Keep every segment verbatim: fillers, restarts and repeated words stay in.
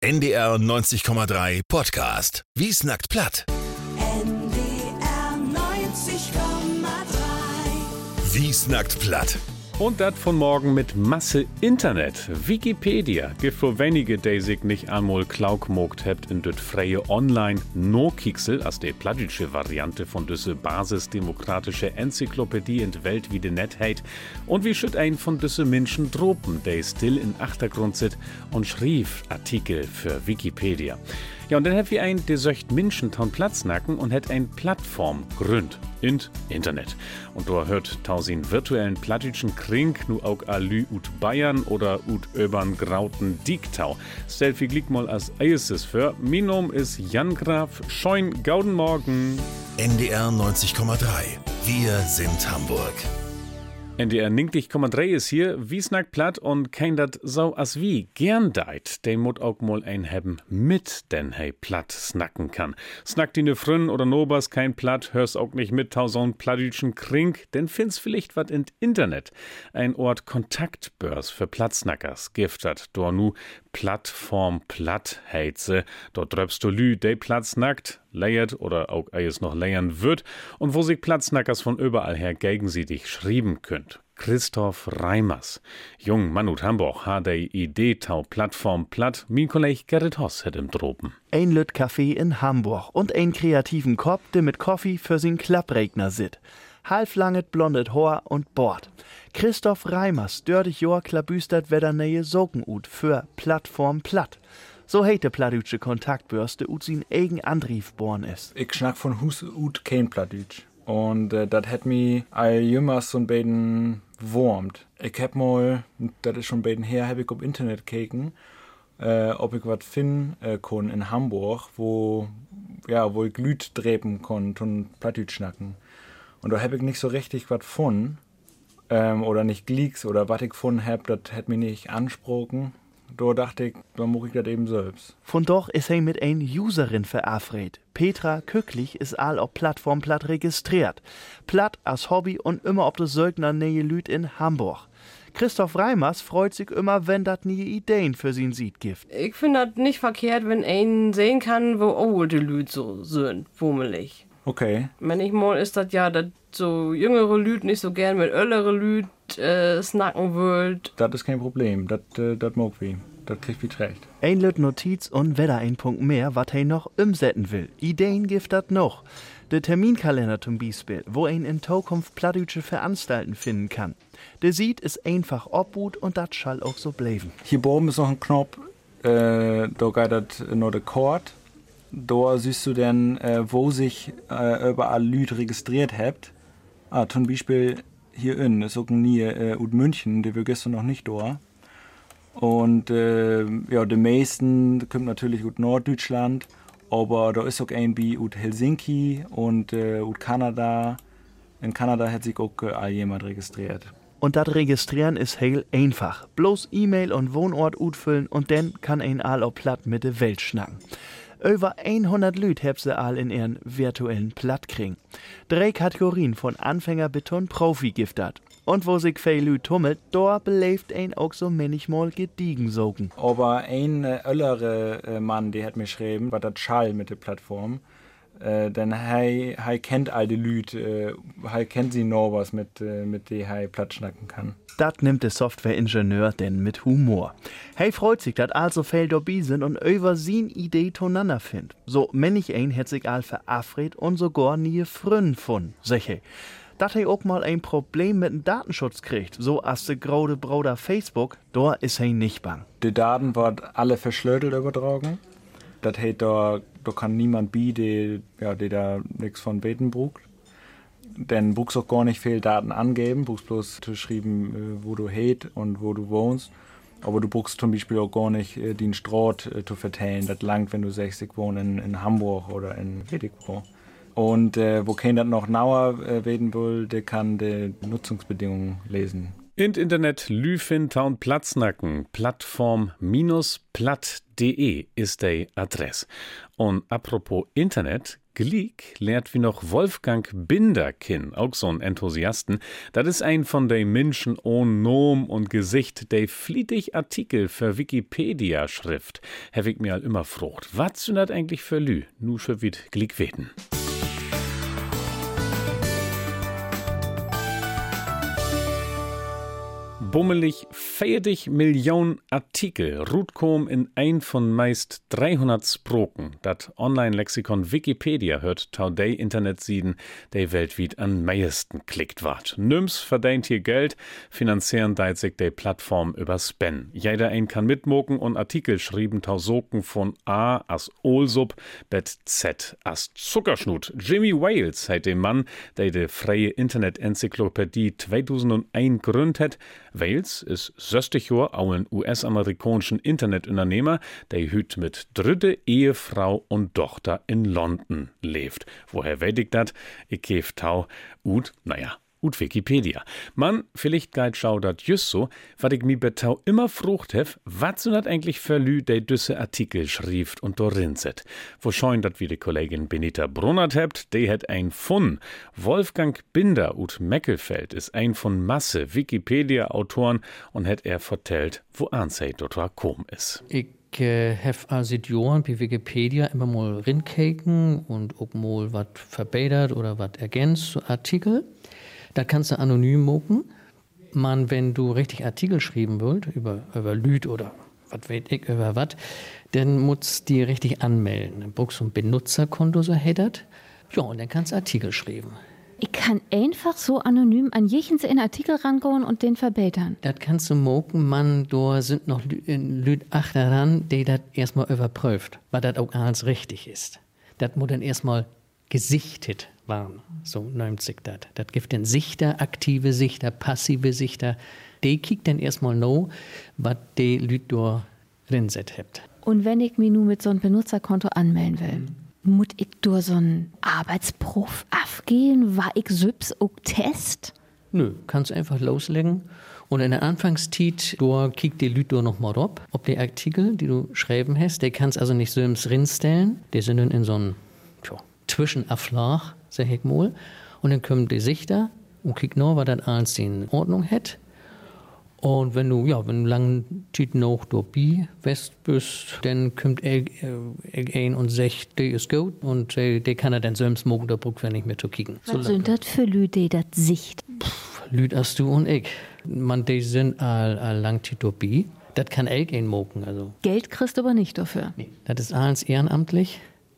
N D R neunzig Komma drei Podcast. Wie snackt platt? N D R neunzig Komma drei. Wie snackt platt? Und das von morgen mit Masse Internet. Wikipedia gibt für wenige, die sich nicht einmal klaug mogt habt in das freie Online No-Kiksel, als die plattische Variante von diese basisdemokratische Enzyklopädie in die Welt wie de Net heit. Und wie schütt ein von diese Menschen dropen, die still in Achtergrund sit und schrieb Artikel für Wikipedia. Ja, und dann hat wir ein, der söcht Menschen ton Platz nacken und hat ein Plattform gründ in Internet. Und da hört tausin virtuellen plattischen Krink nu auch alü ut Bayern oder ut öbern grauten Diektau. Selfie glick mal als erstes für. Mein Name ist Jan Graf. Scheun gauden Morgen. N D R neunzig Komma drei. Wir sind Hamburg. N D R neunzig Komma drei ist hier, wie snackt platt und kein dat so as wie gern deit, den mut auch mal ein haben mit, den hey platt snacken kann. Snackt die ne Frünn oder nobers kein platt, hörst auch nicht mit tausend plattischen Krink, denn find's vielleicht wat in Internet. Ein Ort Kontaktbörs für Plattsnackers, giftet, do nu Plattform platt heitze, dort dröpst du lü, de Platz nackt, leiert oder auch eis noch leiern wird und wo sich Plattsnackers von überall her gegen sie dich schrieben könnt. Christoph Reimers. Jung Mann ut Hamburg ha de Idee tau Plattform platt, min Kolleg Gerrit Hoss het im Tropen. Ein Lüt Café in Hamburg und ein kreativen Kopf, der mit Kaffee für sin Klappregner sit. Halflanget blondet Haar und Bord. Christoph Reimers dördig Joa klabüstert wedernähe Sokenut für Plattform platt. So heite plattdütsche Kontaktbörste ut sin eigen Antrieb born is. Ich schnack von Hus ut kein Plattdütsch. Und äh, dat hat mi all jümmers so ein beiden wurmt. Ich hab mal, dat is schon beiden her, hab ich auf Internet gekeken, äh, ob ich wat finden äh, kon in Hamburg, wo, ja, wo ich Lüt drepen konnt und Plattdütsch schnacken. Und da hab ich nicht so richtig wat von, ähm, oder nicht Gleeks oder wat ich von hab, dat hat mich nicht ansprochen. Da dachte ich, da muss ich das eben selbst. Von doch ist er mit ein Userin verafredet. Petra Kücklich ist all auf Plattform platt registriert. Platt als Hobby und immer ob das Sögner nähe Lüt in Hamburg. Christoph Reimers freut sich immer, wenn dat nie Ideen für sin Sied gibt. Ich finde das nicht verkehrt, wenn ein sehen kann, wo alte Lüt so sind, wummelig. Okay. Manchmal ist das ja, dass so jüngere Lüt nicht so gern mit ältere Lüt äh, snacken wollt. Das ist kein Problem, das äh, mag wie. Das kriegt wie recht. Ein Lüt Notiz und wieder ein Punkt mehr, wat er noch umsetzen will. Ideen gibt dat noch. Der Terminkalender zum Beispiel, wo ein in Zukunft plattdütsche Veranstalten finden kann. Der sieht ist einfach obut und dat schall auch so bleiben. Hier oben ist noch ein Knopf, äh, da geht das noch der Chord. Da siehst du dann, äh, wo sich äh, überall Lüt registriert habt. Ah, zum Beispiel hier in, ist auch nie äh, ut München, die wir gestern noch nicht da. Und äh, ja, die meisten kommt natürlich aus Norddeutschland, aber da ist auch irgendwie aus Helsinki und äh, aus Kanada. In Kanada hat sich auch äh, jemand registriert. Und das Registrieren ist heil einfach. Bloß E-Mail und Wohnort utfüllen und dann kann ein all auf platt mit der Welt schnacken. Über hundert Lüt heb se all in ihren virtuellen Platt kriegen. Drei Kategorien von Anfänger bis zum Profi giftet. Und wo sich viel Lüt tummelt, da belebt ein auch so manchmal gediegen sogen. Aber ein äh, ältere äh, Mann, der hat mir geschrieben, was das Schall mit der Plattform. Äh, denn hei, hei kennt all die Lüt, äh, hei kennt sie noch was mit, äh, mit die hei platt schnacken kann. Dat nimmt der Softwareingenieur denn mit Humor. Hey freut sich, dat also viel dabei sind und über sin Idee toneinander findet. So männlich ein hat sich all verafredet und sogar nie Frünn von, sag ich. Dat er auch mal ein Problem mit dem Datenschutz kriegt, so als der grode Bruder Facebook, da ist er nicht bang. Die Daten werden alle verschlüsselt übertragen. Das heißt, da, da kann niemand bei, der ja, da nichts von beten brucht. Denn buchst auch gar nicht viel Daten angeben, buchst bloß zu schreiben, wo du heit und wo du wohnst. Aber du buchst zum Beispiel auch gar nicht äh, den Straat äh, zu verteilen. Das langt, wenn du sagst, ich wohne in, in Hamburg oder in Wedigbo. Und äh, wo keiner das noch genauer äh, werden will, der kann die Nutzungsbedingungen lesen. In Internet Lüfin taun Platznacken, plattform platt punkt de ist die Adresse. Und apropos Internet, Gliek lehrt wie noch Wolfgang Binder kin, auch so ein Enthusiasten. Das ist ein von de Menschen ohne Nom und Gesicht, de flietig Artikel für Wikipedia schrift. Hab ich mir all immer frucht. Was sind das eigentlich für Lü? Nu schon wit Gliek weten. Bummelig vierzig Millionen Artikel rutkom in ein von meist dreihundert Sproken. Dat Online-Lexikon Wikipedia hört tau de Internetsiden, de weltweit am meisten klickt wart. Nüms verdient hier Geld, finanzieren deit sich de Plattform über Spen. Jeder ein kann mitmoken und Artikel schrieben tau Soken von A as Olsub, bet Z as Zuckerschnut. Jimmy Wales heit dem Mann, der de freie Internet-Enzyklopädie zweitausendeins gründet hat. Wales ist sechzig Jahre auch ein U S-amerikanischen Internetunternehmer, der hüt mit dritte Ehefrau und Tochter in London lebt. Woher weet ich dat? Ich käf tau ut, naja, ut Wikipedia. Man, vielleicht geit schau dat just so, wat ich mi betau immer frucht hef, wat sind dat eigentlich für Lü, de düsse Artikel schrieft und dorin set. Wo scheun dat wie die Kollegin Benita Brunnert hebt, de het ein Fun. Wolfgang Binder ut Meckelfeld ist ein von Masse Wikipedia-Autoren und het er vertellt, wo ansei dort kom is. Ich äh, hef also Johann bei Wikipedia immer mal rinkeken und ob mal wat verbessert oder wat ergänzt zu Artikel. Da kannst du anonym moken. Man, wenn du richtig Artikel schreiben willst, über, über Lüd oder was weiß ich, über was, dann musst du die richtig anmelden. Dann brauchst du ein Benutzerkonto, so headert. Ja, und dann kannst du Artikel schreiben. Ich kann einfach so anonym an jeden in Artikel rangehen und den verbessern. Das kannst du moken, man, da sind noch Lüd achter dran, die das erstmal überprüft, was das auch alles richtig ist. Das muss dann erstmal gesichtet waren. So nennt sich das. Das gibt den Sichter, aktive Sichter, passive Sichter. Die kiegt dann erstmal no, was die Leute da drinset habt. Und wenn ich mich nun mit so einem Benutzerkonto anmelden will, muss ich durch so einen Arbeitsberuf abgehen? War ich selbst auch Test? Nö, kannst einfach loslegen. Und in der Anfangszeit, da kiegt die Leute noch mal drauf, ob die Artikel, die du schreiben hast, die kannst also nicht selbst rinstellen. Die sind dann in so einem Zwischenauflag, sag ich mal. Und dann kommen die Sichter und kicken noch, was das alles in Ordnung hat. Und wenn du, ja, wenn du lange Zeit noch dabei bist, dann kommt er ein und sagt, die ist gut. Und die kann er dann selbst machen, da braucht er nicht mehr zu kicken. Was so sind das für Leute, die das Sicht? Leute als du und ich. Man, die sind all, all lang Zeit dabei. Das kann ich ein machen. Also. Geld kriegst du aber nicht dafür. Nee, das ist alles ehrenamtlich.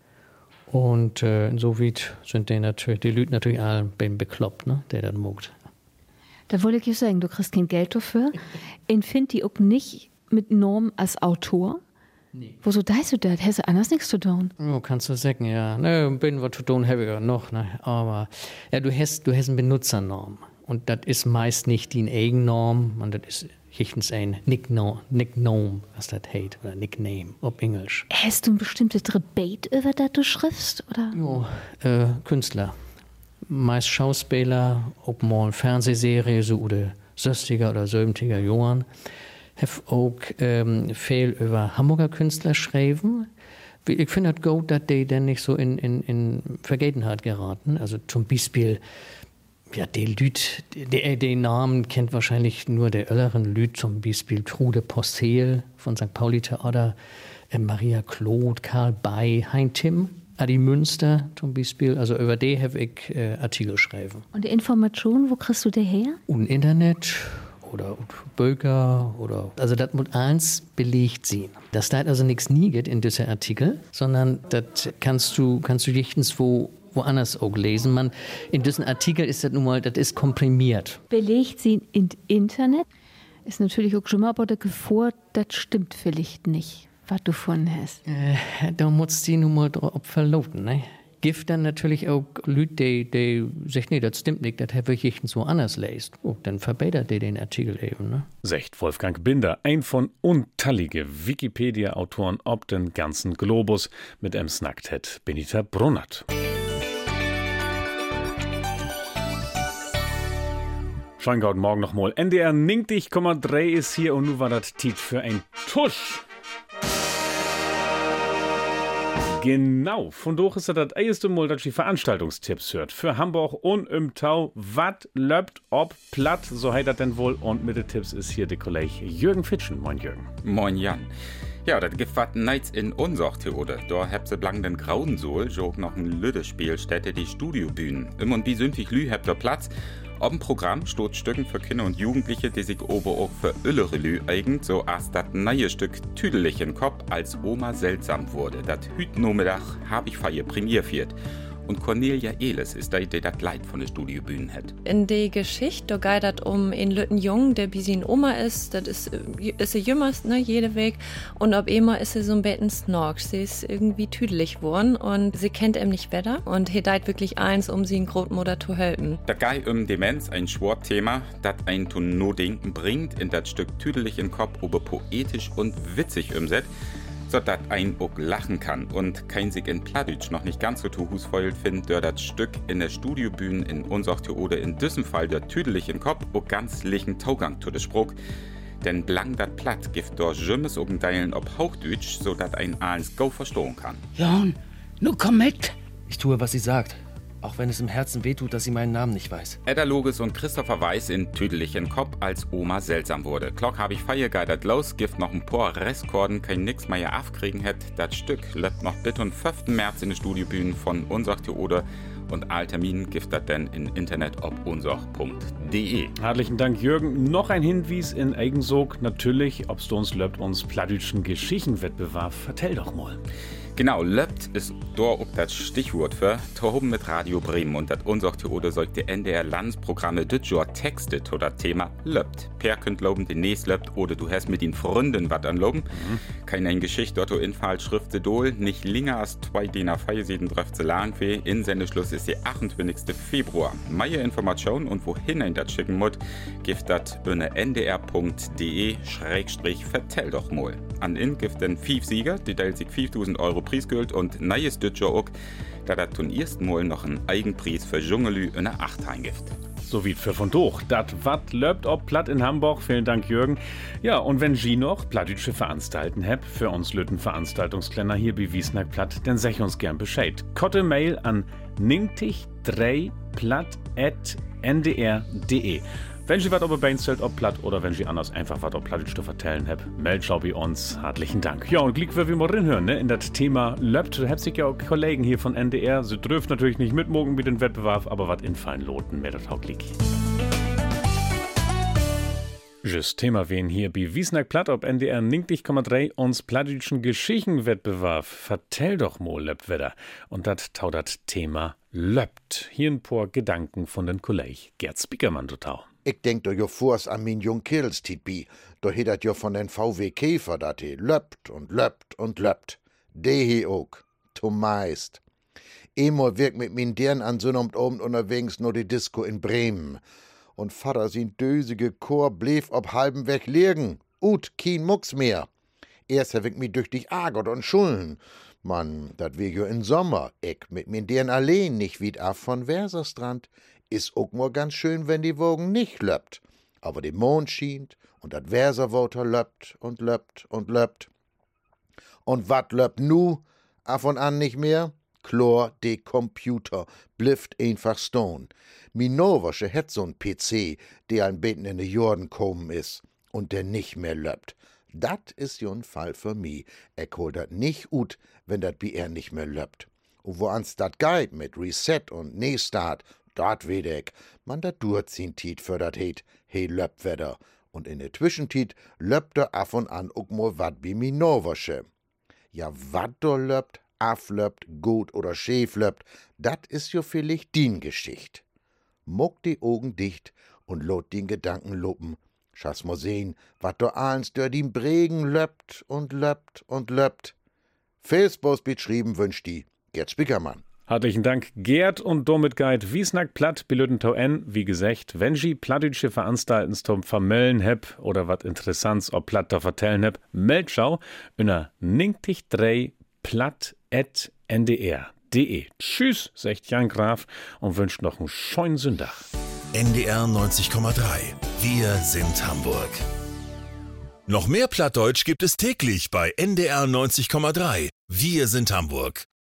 Und äh, insoweit sind die, natürlich, die Leute natürlich alle beim bekloppt, ne, der das mogt. Da wollte ich dir sagen, du kriegst kein Geld dafür. Ich finde die auch nicht mit Norm als Autor. Nee. Wieso deist du das? Hast du anders nichts zu tun? Oh, kannst du sagen, ja. Ne, bin was zu tun, habe ich ja noch. Ne. Aber ja, du hast, du hast eine Benutzernorm. Und das ist meist nicht die Eigennorm, und das ist höchstens ein Nickname, Nickname, was das heißt, oder Nickname, auf Englisch. Hast du ein bestimmtes Rebate, über das du schriftst, oder? Jo, äh, Künstler. Meist Schauspieler, ob mal eine Fernsehserie, so oder sechziger oder siebziger Jahren. Hab auch ähm, viel über Hamburger Künstler schreiben. Ich finde das gut, dass die dann nicht so in, in, in Vergessenheit geraten. Also zum Beispiel, ja, die Leute, die, die Namen kennt wahrscheinlich nur der älteren Leute, zum Beispiel Trude Postel von Sankt Pauli Theater, äh, Maria Claude, Karl Bay, Hein Tim, Adi Münster zum Beispiel. Also über die habe ich äh, Artikel schreiben. Und die Informationen, wo kriegst du die her? Und Internet oder Bürger oder, also das muss eins belegt sein. Das da also nichts nie geht in diesen Artikel, sondern das kannst du, kannst du nichts wo woanders auch lesen. Man, in diesem Artikel ist das nun mal, das ist komprimiert. Belegt sie im Internet, ist natürlich auch schon mal aber der Gefahr, das stimmt vielleicht nicht, was du von hast. Äh, da musst du nun mal drauf verlauten, ne? Gibt dann natürlich auch Leute, die, die sagen, nee, das stimmt nicht, das habe ich so anders lesen. Oh, dann verbessert die den Artikel eben, ne? Sagt Wolfgang Binder, ein von untallige Wikipedia-Autoren ob den ganzen Globus, mit em snackt het Benita Brunnert. Schönen guten Morgen nochmal. N D R neunzig Komma drei ist hier und nun war das Tiet für ein Tusch. Genau, von doch ist das das erste Mal, dass ich Veranstaltungstipps hört. Für Hamburg und im Tau, wat löbt ob platt, so heißt das denn wohl. Und mit den Tipps ist hier der Kollege Jürgen Fitschen. Moin Jürgen. Moin Jan. Ja, das gibt was Nights in unser Theode. Da habt ihr blank den Grauensohl, jo noch ein Lüdespielstätte, die Studiobühnen. Im und wie sündlich Lü habt ihr Platz. Auf dem Programm steht Stücken für Kinder und Jugendliche, die sich ober auch für ältere Lü eignet, so als das neue Stück Tüdelig in Kopf als Oma seltsam wurde. Das Hütnomiddag hab ich feier Premiere viert. Und Cornelia Ehles ist da, die das Leid von der Studiobühne hat. In der Geschichte da geht es um einen lütten Jungen, der bis ihn Oma ist. Das ist, ist er jümmers, ne, jede Weg. Und ob immer ist sie so ein bisschen snork. Sie ist irgendwie tüdelig geworden und sie kennt ihm nicht besser. Und er deit wirklich eins, um sie in Großmutter zu helfen. Da geht um Demenz ein Schwarthema, das ein zu Nodenken bringt, in das Stück tüdelig in Kopf, aber poetisch und witzig umsetzt, so dass ein auch lachen kann und kein sich in Plattdeutsch noch nicht ganz so tuhusfeuert findet, der das Stück in der Studiobühne in unser oder in diesem Fall der tüdelig in Kopf auch ganz lichen Taugang zu der Spruch. Denn blank dat Platt gibt dort Jümmes oben Teilen ob Hochdeutsch, so dass ein alles go verstehen kann. Jan, nu komm mit! Ich tue, was sie sagt. Auch wenn es im Herzen wehtut, dass sie meinen Namen nicht weiß. Edda Loges und Christopher Weiß in Tüdelig in Kopf, als Oma seltsam wurde. Klock hab ich feier geidert los, gift noch ein paar Restkorden, kein nix mehr aufkriegen hätt. Das Stück lebt noch bitte und fünften März in der Studiobühne von unser Theode. Und Alltermin gift das denn in Internet ob unsoch punkt de. Herzlichen Dank, Jürgen. Noch ein Hinweis in Eigensog. Natürlich, ob's uns löbt uns plattdeutschen Geschichtenwettbewerb. Vertell doch mal. Genau, löbt ist da auch das Stichwort für Toben mit Radio Bremen und das unser Theode sollte die N D R Landesprogramme das Jahr textet zu das Thema löbt. Per könnt loben, den nächst löbt oder du hast mit den Freunden was anloben. Mhm. Keine Geschichte, dort Inhalt, Schrifte Dol, nicht länger als zwei D I N A vier Seiten dröfte Langfee. Insendeschluss ist der achtundzwanzigsten Februar. Mehr Informationen und wohin ein das schicken muss, gibt das unter n d r punkt de schrägstrich vertell doch mal. An in gibt den fünf Sieger, die teilt sich fünftausend Euro Preisgeld und neues Dütcher auch, da das zum ersten Mal noch einen Eigenpreis für Jungelü in der acht reingift. So wie für von doch. Dat wat löbt ob platt in Hamburg. Vielen Dank, Jürgen. Ja, und wenn Sie noch plattdeutsche Veranstalten habt, für uns Lütten Veranstaltungsklenner hier bei Wiesnack Platt, dann sag uns gern Bescheid. Kotte Mail an neunzig drei platt at n d r punkt de. Wenn Sie was ob Beinzelt, ob platt oder wenn Sie anders einfach was ob Plattdeutsch zu vertellen habt, meldet schau bei uns. Herzlichen Dank. Ja, und Glück, wir mal reinhören, ne? In das Thema löbt, habt sich ja auch Kollegen hier von N D R. Sie dürfen natürlich nicht mitmogen mit dem Wettbewerb, aber was infallen loten, mehr das auch Glück. Just Thema wen hier bei Wiesnack Platt ob N D R neunzig Komma drei uns plattdeutschen Geschichtenwettbewerb. Vertell doch mal, löbt wieder. Und das tau das Thema löbt. Hier ein paar Gedanken von den Kollegen Gerd Spiekermann total. Ich denk doch jo vors an min jung Kirls Tipi. Da hätt dat jo von den V W Käfer, dat he löppt und löppt und löppt. De he ook. Zumeist. Emol wirk mit min Dern an Sonnabend Abend unterwegs nur die Disco in Bremen. Und Vater sin dösige Chor blieb ob halben Weg liegen. Ut, kien Mucks mehr. Erst hab ich mi durch dich ärgert und schulden. Mann, dat wär jo in Sommer. Ich mit min Dern allein nicht wie af von Verserstrand. Is auch mal ganz schön, wenn die Wogen nicht löppt. Aber der Mond schient und dat Verserwater löppt und löppt und löppt. Und wat löppt nu? Af und an nicht mehr? Chlor, de Computer, blifft einfach stone. Minoversche het so'n P C, der ein Beten in de Jorden kommen is und der nicht mehr löppt. Dat is jo ein Fall für mi. Ich hol dat nicht ut, wenn dat bi er nicht mehr löppt. Und wo ans dat geht mit Reset und Neustart, dat weet ich, man dat durchziehen tiet für dat heet, he löppt wedder. Und in der Zwischentiet löppt er af und an ook mal wat bi Minoversche. Ja, wat do löppt, aflöppt, gut oder schäf löppt, dat is jo vielleicht din Geschicht. Muck die Augen dicht und lot den Gedanken luppen. Schass mo sehn, wat do ahns dör din Bregen löppt und löppt und löppt. Felsbos beschrieben wünscht die Gerd Spiekermann. Herzlichen Dank, Gerd, und damit geht Wiesnack Platt, Bilötentau N. Wie gesagt, wenn Sie plattdeutsche Veranstalten zum Vermellen heb oder wat Interessantes ob Platt da vertellen heb, Meldschau unter neunzig drei platt at n d r punkt de. Tschüss, sagt Jan Graf und wünscht noch einen schönen Sonntag. N D R neunzig Komma drei. Wir sind Hamburg. Noch mehr Plattdeutsch gibt es täglich bei N D R neunzig Komma drei. Wir sind Hamburg.